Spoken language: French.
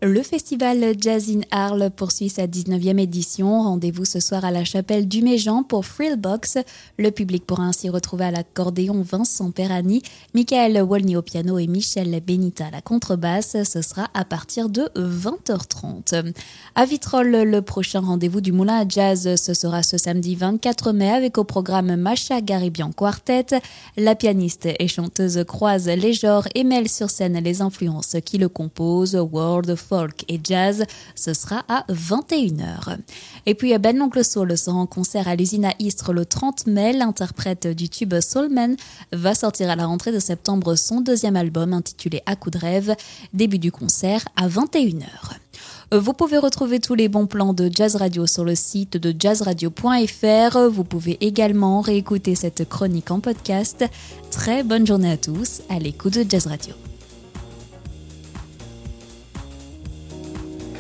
Le festival Jazz in Arles poursuit sa 19e édition. Rendez-vous ce soir à la chapelle du Méjean pour Thrillbox. Le public pourra ainsi retrouver à l'accordéon Vincent Perani, Michael Wolny au piano et Michel Benita à la contrebasse. Ce sera à partir de 20h30. À Vitrolles, le prochain rendez-vous du Moulin à Jazz, ce sera ce samedi 24 mai avec au programme Masha Garibian Quartet. La pianiste et chanteuse croise les genres et mêle sur scène les influences qui le composent, world, folk et jazz. Ce sera à 21h. Et puis Ben l'Oncle Soul sera en concert à l'usine à Istres le 30 mai. L'interprète du tube Soulman va sortir à la rentrée de septembre son deuxième album intitulé À coups de rêve. Début du concert à 21h. Vous pouvez retrouver tous les bons plans de Jazz Radio sur le site de jazzradio.fr. Vous pouvez également réécouter cette chronique en podcast. Très bonne journée à tous à l'écoute de Jazz Radio.